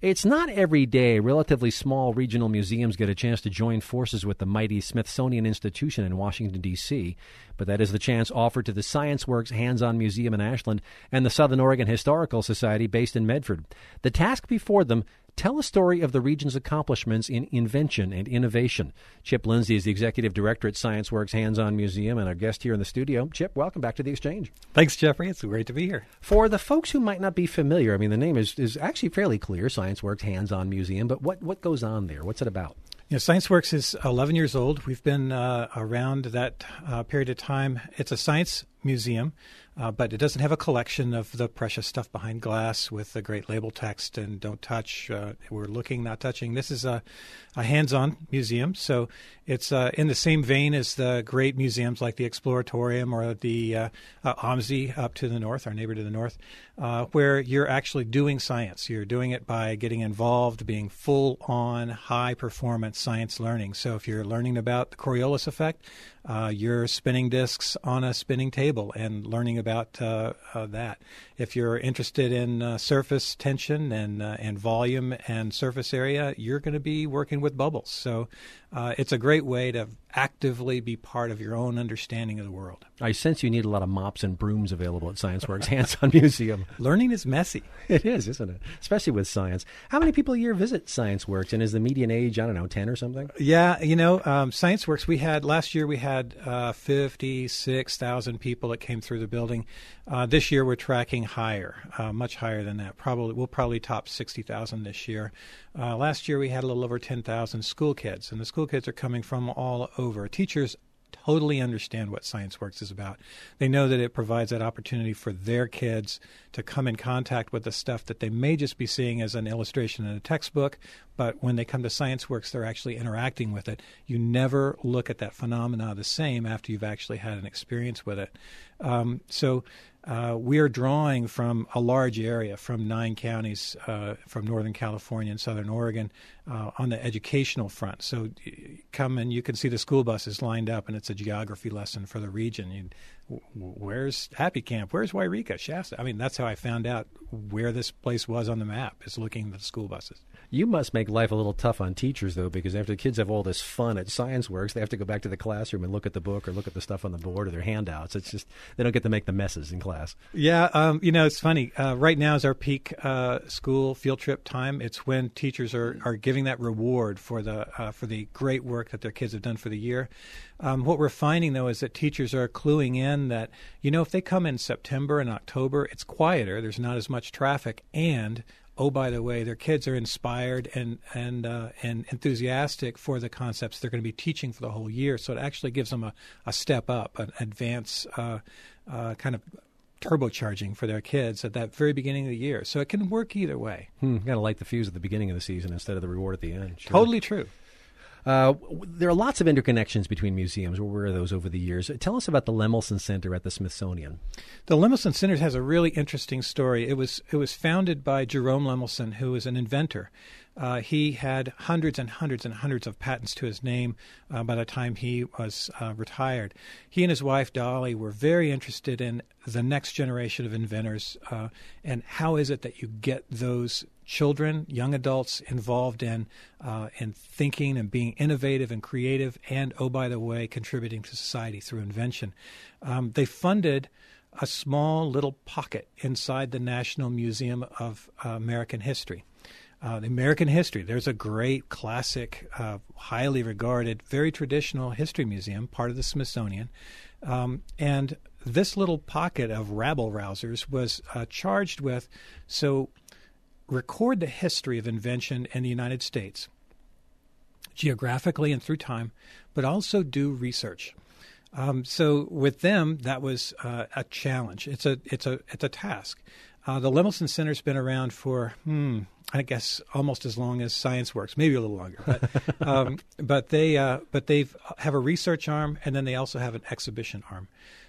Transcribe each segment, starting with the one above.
It's not every day relatively small regional museums get a chance to join forces with the mighty Smithsonian Institution in Washington, D.C., but that is the chance offered to the ScienceWorks Hands-On Museum in Ashland and the Southern Oregon Historical Society based in Medford. The task before them: tell a story of the region's accomplishments in invention and innovation. Chip Lindsey is the executive director at ScienceWorks Hands-On Museum and our guest here in the studio. Chip, welcome back to The Exchange. Thanks, Jeffrey. It's great to be here. For the folks who might not be familiar, I mean, the name is actually fairly clear, ScienceWorks Hands-On Museum, but what goes on there? What's it about? ScienceWorks is 11 years old. We've been around that period of time. It's a science museum, but it doesn't have a collection of the precious stuff behind glass with the great label text and don't touch. We're looking, not touching. This is a hands-on museum, so it's in the same vein as the great museums like the Exploratorium or the OMSI up to the north, our neighbor to the north, where you're actually doing science. You're doing it by getting involved, being full-on, high-performance science learning. So if you're learning about the Coriolis effect, you're spinning disks on a spinning table and learning about that. If you're interested in surface tension and volume and surface area, you're going to be working with bubbles. So it's a great way to actively be part of your own understanding of the world. I sense you need a lot of mops and brooms available at ScienceWorks Hands-On Museum. Learning is messy. It is, isn't it? Especially with science. How many people a year visit ScienceWorks, and is the median age, 10 or something? Yeah, ScienceWorks, last year we had 56,000 people that came through the building. This year we're tracking higher, much higher than that. We'll probably top 60,000 this year. Last year we had a little over 10,000 school kids, and the school kids are coming from all over. Teachers totally understand what ScienceWorks is about. They know that it provides that opportunity for their kids to come in contact with the stuff that they may just be seeing as an illustration in a textbook, but when they come to ScienceWorks, they're actually interacting with it. You never look at that phenomena the same after you've actually had an experience with it. We are drawing from a large area, from 9 counties from Northern California and Southern Oregon on the educational front. So come and you can see the school buses lined up, and it's a geography lesson for the region. Where's Happy Camp? Where's Wairika? Shasta? I mean, that's how I found out where this place was on the map, is looking at the school buses. You must make life a little tough on teachers, though, because after the kids have all this fun at ScienceWorks, they have to go back to the classroom and look at the book or look at the stuff on the board or their handouts. It's just they don't get to make the messes in class. Yeah, it's funny. Right now is our peak school field trip time. It's when teachers are giving that reward for the great work that their kids have done for the year. What we're finding, though, is that teachers are cluing in that, if they come in September and October, it's quieter. There's not as much traffic, and oh, by the way, their kids are inspired and enthusiastic for the concepts they're going to be teaching for the whole year. So it actually gives them a step up, an advance kind of turbocharging for their kids at that very beginning of the year. So it can work either way. Got to light the fuse at the beginning of the season instead of the reward at the end. Sure. Totally true. There are lots of interconnections between museums. Where were those over the years? Tell us about the Lemelson Center at the Smithsonian. The Lemelson Center has a really interesting story. It was founded by Jerome Lemelson, who was an inventor. He had hundreds and hundreds and hundreds of patents to his name by the time he was retired. He and his wife, Dolly, were very interested in the next generation of inventors and how is it that you get those children, young adults involved in thinking and being innovative and creative and, oh, by the way, contributing to society through invention. They funded a small little pocket inside the National Museum of American History. The American History, there's a great classic, highly regarded, very traditional history museum, part of the Smithsonian. And this little pocket of rabble-rousers was charged with, record the history of invention in the United States, geographically and through time, but also do research. So with them, that was a challenge. It's a task. The Lemelson Center's been around for, I guess, almost as long as ScienceWorks, maybe a little longer. But they have a research arm, and then they also have an exhibition arm.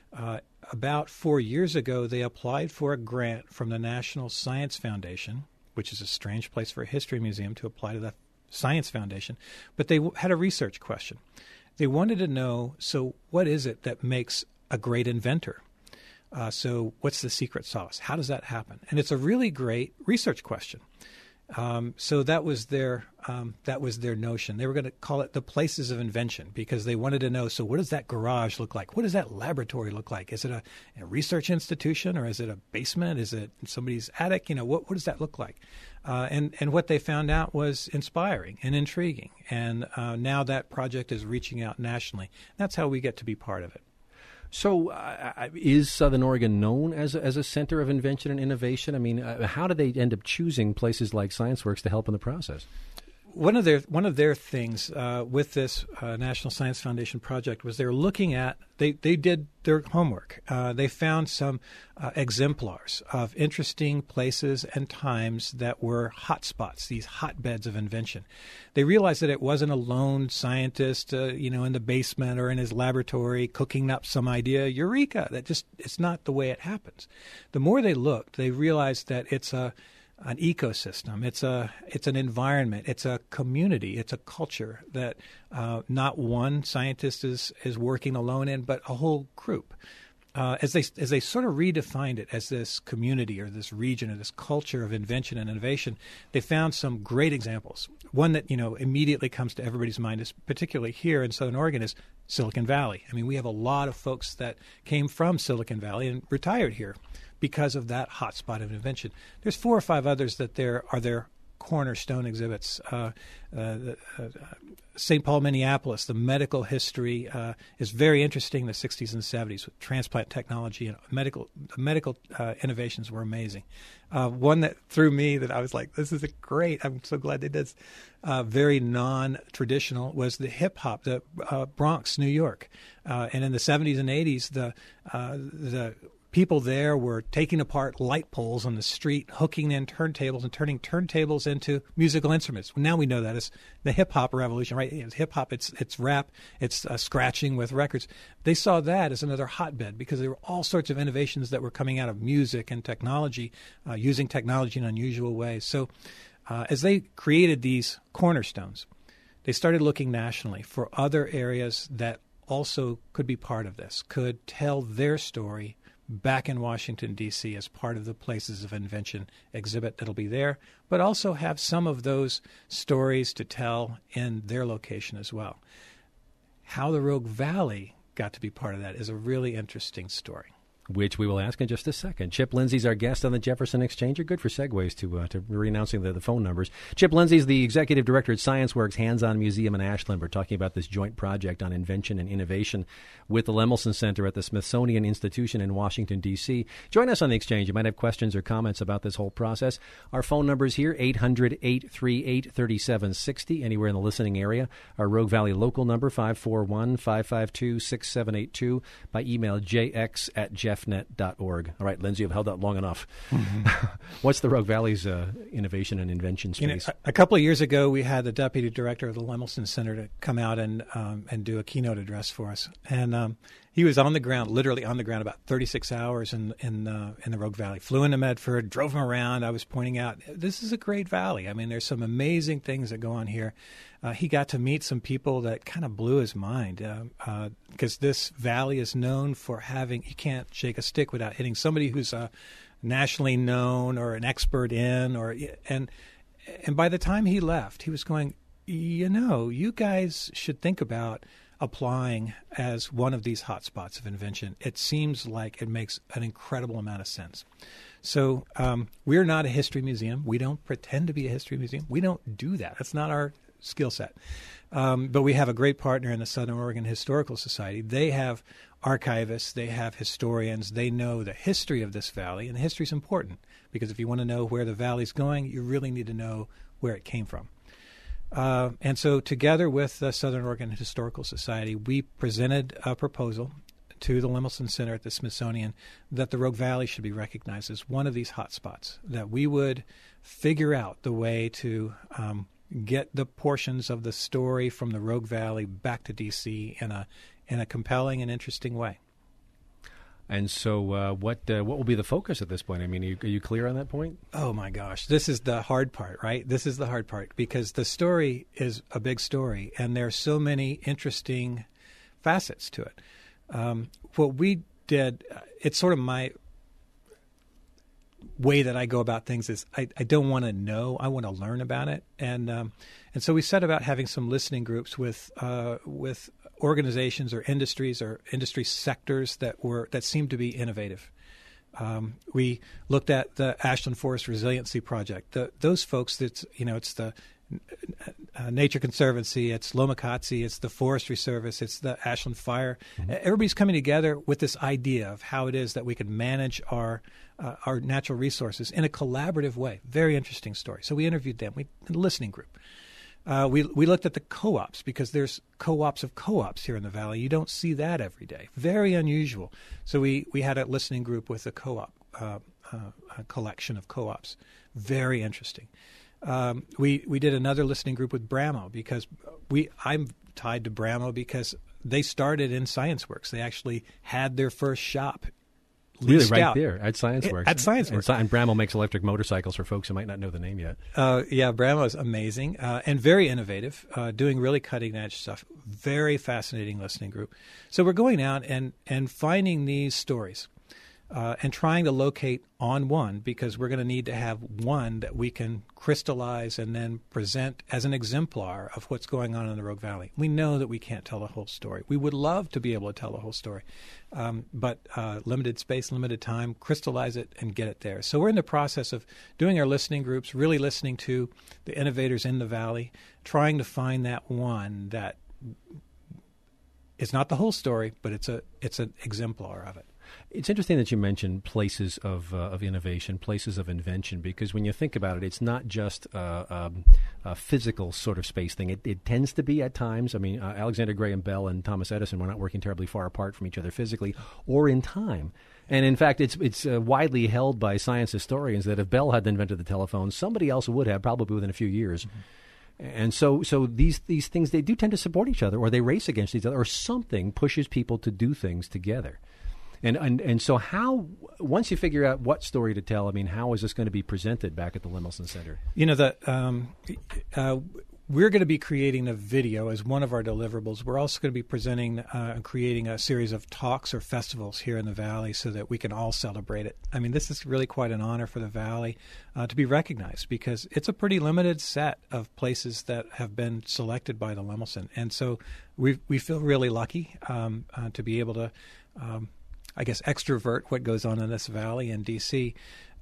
About 4 years ago, they applied for a grant from the National Science Foundation, which is a strange place for a history museum to apply to the Science Foundation. But they had a research question. They wanted to know, so what is it that makes a great inventor? So what's the secret sauce? How does that happen? And it's a really great research question. So that was their notion. They were going to call it the places of invention because they wanted to know, so what does that garage look like? What does that laboratory look like? Is it a research institution, or is it a basement? Is it somebody's attic? What does that look like? And what they found out was inspiring and intriguing. And now that project is reaching out nationally. That's how we get to be part of it. So is Southern Oregon known as a center of invention and innovation? I mean, how did they end up choosing places like ScienceWorks to help in the process? One of their things with this National Science Foundation project was they were looking at they did their homework. They found some exemplars of interesting places and times that were hotspots, these hotbeds of invention. They realized that it wasn't a lone scientist, in the basement or in his laboratory cooking up some idea, eureka. It's not the way it happens. The more they looked, they realized that it's an ecosystem. It's an environment. It's a community. It's a culture that not one scientist is working alone in, but a whole group. As they sort of redefined it as this community or this region or this culture of invention and innovation, they found some great examples. One that immediately comes to everybody's mind, is particularly here in Southern Oregon, is Silicon Valley. I mean, we have a lot of folks that came from Silicon Valley and retired here because of that hotspot of invention. There's 4 or 5 others that are their cornerstone exhibits. St. Paul, Minneapolis, the medical history is very interesting in the 60s and 70s with transplant technology, and medical innovations were amazing. One that threw me that I was like, this is great. I'm so glad they did this. Very non-traditional was the hip hop, the Bronx, New York. And in the 70s and 80s, the people there were taking apart light poles on the street, hooking in turntables and turning turntables into musical instruments. Now we know that as the hip-hop revolution, right? It's hip-hop, it's rap, it's scratching with records. They saw that as another hotbed because there were all sorts of innovations that were coming out of music and technology, using technology in unusual ways. So as they created these cornerstones, they started looking nationally for other areas that also could be part of this, could tell their story back in Washington, D.C. as part of the Places of Invention exhibit that'll be there, but also have some of those stories to tell in their location as well. How the Rogue Valley got to be part of that is a really interesting story, which we will ask in just a second. Chip Lindsey's our guest on the Jefferson Exchange. You're good for segues to re-announcing the phone numbers. Chip Lindsey's the executive director at ScienceWorks Hands-On Museum in Ashland. We're talking about this joint project on invention and innovation with the Lemelson Center at the Smithsonian Institution in Washington, D.C. Join us on the Exchange. You might have questions or comments about this whole process. Our phone number's here, 800-838-3760, anywhere in the listening area. Our Rogue Valley local number, 541-552-6782, by email jx@jeffnet.org. All right, Lindsey, you've held out long enough. Mm-hmm. What's the Rogue Valley's innovation and invention space? A couple of years ago, we had the deputy director of the Lemelson Center to come out and do a keynote address for us. And he was on the ground, literally on the ground, about 36 hours in the Rogue Valley. Flew into Medford, drove him around. I was pointing out, this is a great valley. I mean, there's some amazing things that go on here. He got to meet some people that kind of blew his mind because this valley is known for having, you can't shake a stick without hitting somebody who's nationally known or an expert in, and by the time he left, he was going, you guys should think about applying as one of these hotspots of invention. It seems like it makes an incredible amount of sense. So we're not a history museum. We don't pretend to be a history museum. We don't do that. That's not our skill set. But we have a great partner in the Southern Oregon Historical Society. They have archivists. They have historians. They know the history of this valley. And the history is important because if you want to know where the valley's going, you really need to know where it came from. And so together with the Southern Oregon Historical Society, we presented a proposal to the Lemelson Center at the Smithsonian that the Rogue Valley should be recognized as one of these hotspots, that we would figure out the way to get the portions of the story from the Rogue Valley back to D.C. in a compelling and interesting way. And so what will be the focus at this point? I mean, are you clear on that point? Oh, my gosh. This is the hard part, right? This is the hard part because the story is a big story, and there are so many interesting facets to it. What we did, it's sort of way that I go about things is I don't want to know. I want to learn about it. And so we set about having some listening groups with organizations or industry sectors that seemed to be innovative. We looked at the Ashland Forest Resiliency Project. Those folks, it's the Nature Conservancy, it's Lomacatsi, it's the Forestry Service, it's the Ashland Fire. Mm-hmm. Everybody's coming together with this idea of how it is that we can manage our natural resources in a collaborative way. Very interesting story. So we interviewed them. We had a listening group. We looked at the co-ops because there's co-ops of co-ops here in the Valley. You don't see that every day. Very unusual. So we had a listening group with a co-op, a collection of co-ops. Very interesting. We did another listening group with Bramo because I'm tied to Bramo because they started in ScienceWorks. They actually had their first shop. Really, right out there at ScienceWorks. At ScienceWorks. And Bramo makes electric motorcycles for folks who might not know the name yet. Yeah, Bramo is amazing and very innovative, doing really cutting-edge stuff. Very fascinating listening group. So we're going out and finding these stories and trying to locate on one because we're going to need to have one that we can crystallize and then present as an exemplar of what's going on in the Rogue Valley. We know that we can't tell the whole story. We would love to be able to tell the whole story, but limited space, limited time, crystallize it and get it there. So we're in the process of doing our listening groups, really listening to the innovators in the Valley, trying to find that one that is not the whole story, but it's an exemplar of it. It's interesting that you mentioned places of innovation, places of invention, because when you think about it, it's not just a physical sort of space thing. It tends to be at times. I mean, Alexander Graham Bell and Thomas Edison were not working terribly far apart from each other physically or in time. And in fact, it's widely held by science historians that if Bell hadn't invented the telephone, somebody else would have, probably within a few years. Mm-hmm. And so these things, they do tend to support each other, or they race against each other, or something pushes people to do things together. And so how, once you figure out what story to tell, I mean, how is this going to be presented back at the Lemelson Center? You know, we're going to be creating a video as one of our deliverables. We're also going to be presenting and creating a series of talks or festivals here in the Valley so that we can all celebrate it. I mean, this is really quite an honor for the Valley to be recognized because it's a pretty limited set of places that have been selected by the Lemelson. And so we feel really lucky to be able to extrovert what goes on in this valley in D.C.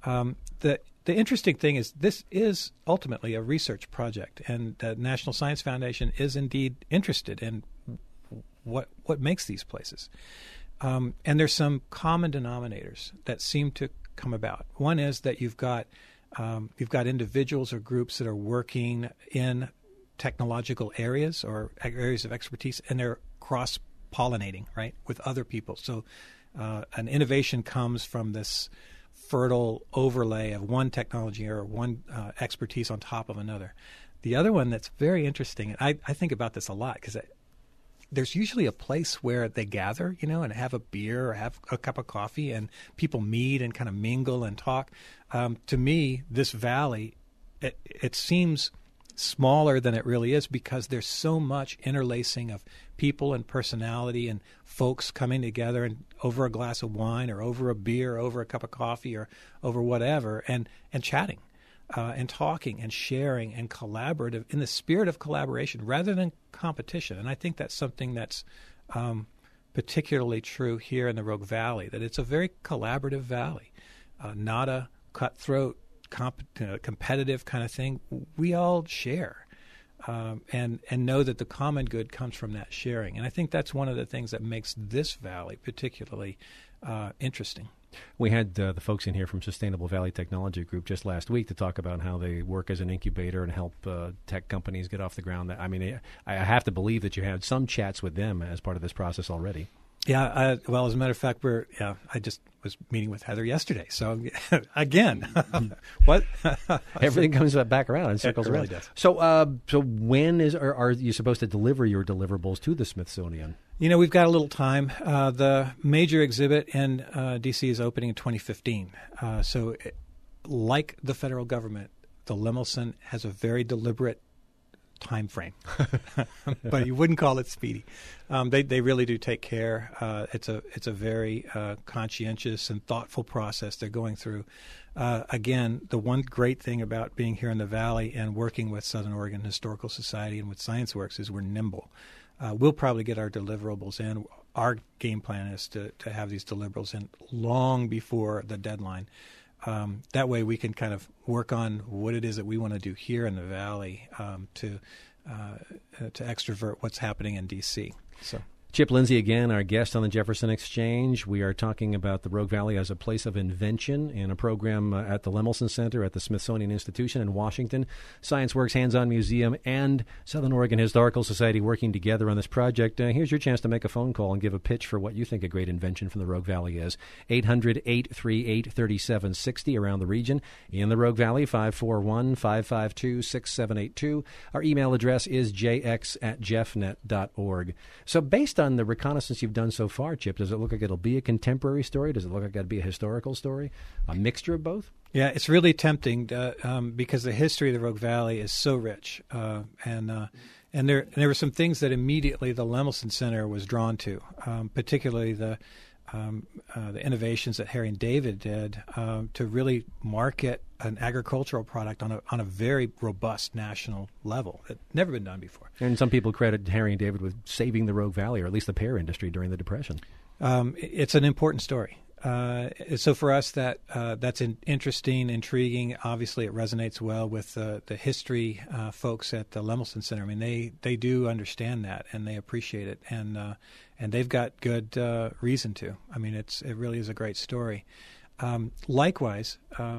The interesting thing is this is ultimately a research project, and the National Science Foundation is indeed interested in what makes these places. And there's some common denominators that seem to come about. One is that you've got individuals or groups that are working in technological areas or areas of expertise, and they're cross-pollinating, right, with other people. So an innovation comes from this fertile overlay of one technology or one expertise on top of another. The other one that's very interesting, and I think about this a lot because there's usually a place where they gather, and have a beer or have a cup of coffee, and people meet and kind of mingle and talk. To me, this valley, it seems smaller than it really is because there's so much interlacing of people and personality and folks coming together and over a glass of wine or over a beer or over a cup of coffee or over whatever and chatting and talking and sharing and collaborative in the spirit of collaboration rather than competition. And I think that's something that's particularly true here in the Rogue Valley, that it's a very collaborative valley, not a cutthroat competitive kind of thing. We all share and know that the common good comes from that sharing. And I think that's one of the things that makes this valley particularly interesting. We had the folks in here from Sustainable Valley Technology Group just last week to talk about how they work as an incubator and help tech companies get off the ground. I mean, I have to believe that you had some chats with them as part of this process already. Yeah, well, as a matter of fact, I just was meeting with Heather yesterday. So, again, what? Everything comes back around and circles really around. Does. So when are you supposed to deliver your deliverables to the Smithsonian? We've got a little time. The major exhibit in D.C. is opening in 2015. Like the federal government, the Lemelson has a very deliberate time frame, but you wouldn't call it speedy. They really do take care. It's a very conscientious and thoughtful process they're going through. Again, the one great thing about being here in the Valley and working with Southern Oregon Historical Society and with ScienceWorks is we're nimble. We'll probably get our deliverables in. Our game plan is to have these deliverables in long before the deadline. That way we can kind of work on what it is that we want to do here in the Valley to extrovert what's happening in D.C. So. Chip Lindsey again, our guest on the Jefferson Exchange. We are talking about the Rogue Valley as a place of invention in a program at the Lemelson Center at the Smithsonian Institution in Washington. ScienceWorks Hands-On Museum and Southern Oregon Historical Society working together on this project. Here's your chance to make a phone call and give a pitch for what you think a great invention from the Rogue Valley is. 800-838-3760 around the region. In the Rogue Valley, 541-552-6782. Our email address is jx@jeffnet.org. So based on the reconnaissance you've done so far, Chip, does it look like it'll be a contemporary story? Does it look like it'll be a historical story? A mixture of both? Yeah, it's really tempting because the history of the Rogue Valley is so rich. And there were some things that immediately the Lemelson Center was drawn to, particularly the innovations that Harry and David did to really market an agricultural product on a very robust national level. It's never been done before. And some people credit Harry and David with saving the Rogue Valley, or at least the pear industry during the Depression. It's an important story. So for us, that's interesting, intriguing. Obviously, it resonates well with the history folks at the Lemelson Center. I mean, they do understand that, and they appreciate it, and they've got good reason to. I mean, it really is a great story. Likewise,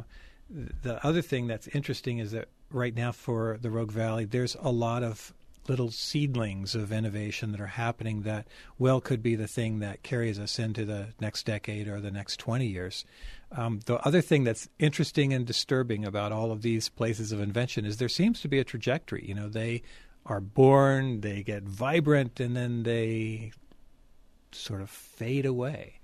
the other thing that's interesting is that right now for the Rogue Valley, there's a lot of little seedlings of innovation that are happening that could be the thing that carries us into the next decade or the next 20 years. The other thing that's interesting and disturbing about all of these places of invention is there seems to be a trajectory. You know, they are born, they get vibrant, and then they sort of fade away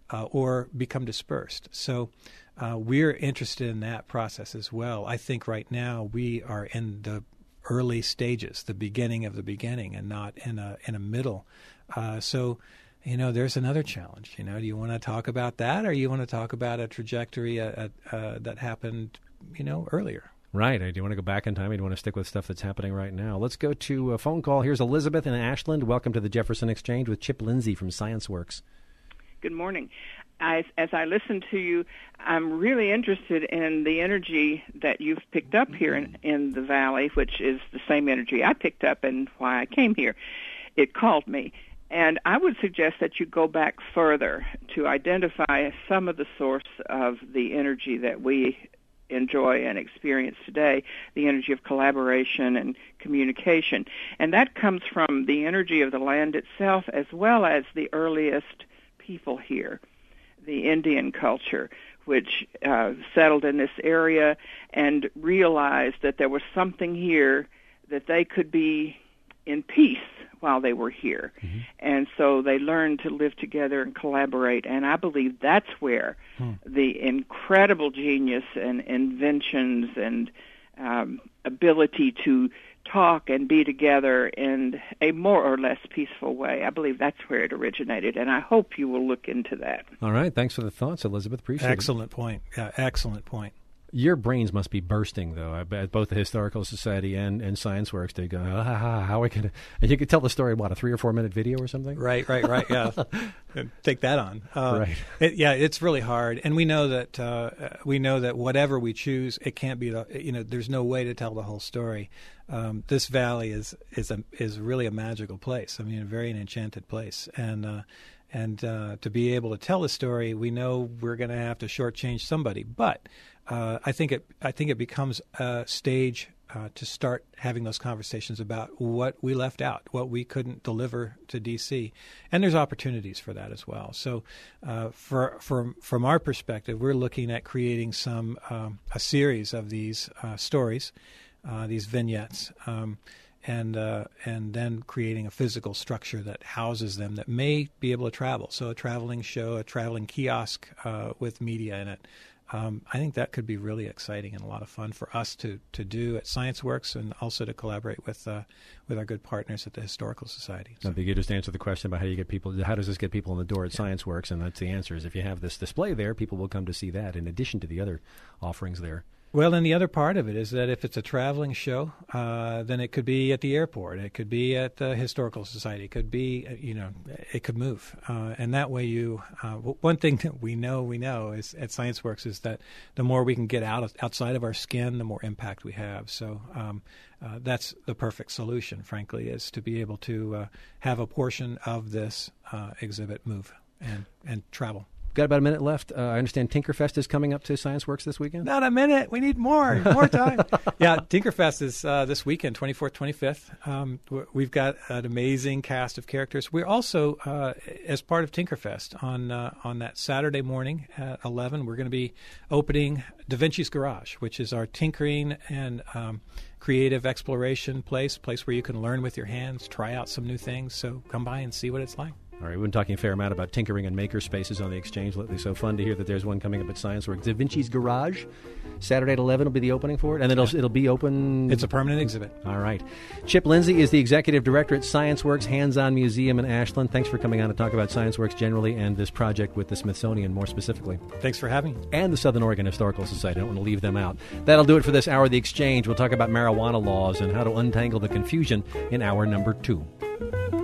or become dispersed. So we're interested in that process as well. I think right now we are in the early stages, the beginning of the beginning, and not in a middle. So, you know, there's another challenge. You know, do you want to talk about that, or you want to talk about a trajectory that happened, you know, earlier? Right. Do you want to go back in time, or do you want to stick with stuff that's happening right now? Let's go to a phone call. Here's Elizabeth in Ashland. Welcome to the Jefferson Exchange with Chip Lindsey from ScienceWorks. Good morning. As I listen to you, I'm really interested in the energy that you've picked up here in the Valley, which is the same energy I picked up and why I came here. It called me. And I would suggest that you go back further to identify some of the source of the energy that we enjoy and experience today, the energy of collaboration and communication. And that comes from the energy of the land itself as well as the earliest people here. The Indian culture, which settled in this area and realized that there was something here that they could be in peace while they were here. Mm-hmm. And so they learned to live together and collaborate. And I believe that's where the incredible genius and inventions and ability to talk and be together in a more or less peaceful way. I believe that's where it originated, and I hope you will look into that. All right. Thanks for the thoughts, Elizabeth. Appreciate it. Excellent point. Yeah, excellent point. Your brains must be bursting, though, at both the Historical Society and ScienceWorks. They go, how are we going to... And you could tell the story, what, a 3 or 4 minute video or something? Right, yeah. Take that on. Right. It's really hard. And we know that whatever we choose, it can't be, there's no way to tell the whole story. This valley is really a magical place. I mean, a very enchanted place. And to be able to tell a story, we know we're going to have to shortchange somebody. But I think it becomes a stage to start having those conversations about what we left out, what we couldn't deliver to D.C. And there's opportunities for that as well. So from our perspective, we're looking at creating a series of these stories, these vignettes, and then creating a physical structure that houses them that may be able to travel. So a traveling show, a traveling kiosk with media in it, I think that could be really exciting and a lot of fun for us to do at ScienceWorks, and also to collaborate with our good partners at the Historical Society. So. You just answered the question about how does this get people in the door at ScienceWorks, and that's the answer is if you have this display there, people will come to see that in addition to the other offerings there. Well, and the other part of it is that if it's a traveling show, then it could be at the airport. It could be at the Historical Society. It could be, it could move. And that way one thing that we know is at ScienceWorks is that the more we can get outside of our skin, the more impact we have. So that's the perfect solution, frankly, is to be able to have a portion of this exhibit move and travel. Got about a minute left. I understand Tinkerfest is coming up to ScienceWorks this weekend? Not a minute. We need more time. Yeah, Tinkerfest is this weekend, 24th, 25th. We've got an amazing cast of characters. We're also, as part of Tinkerfest, on that Saturday morning at 11, we're going to be opening Da Vinci's Garage, which is our tinkering and creative exploration place where you can learn with your hands, try out some new things. So come by and see what it's like. All right, we've been talking a fair amount about tinkering and maker spaces on the Exchange lately, so fun to hear that there's one coming up at ScienceWorks. Da Vinci's Garage, Saturday at 11 will be the opening for it, and then it'll be open... It's a permanent exhibit. All right. Chip Lindsey is the Executive Director at ScienceWorks Hands-On Museum in Ashland. Thanks for coming on to talk about ScienceWorks generally and this project with the Smithsonian more specifically. Thanks for having me. And the Southern Oregon Historical Society. I don't want to leave them out. That'll do it for this hour of the Exchange. We'll talk about marijuana laws and how to untangle the confusion in hour number 2.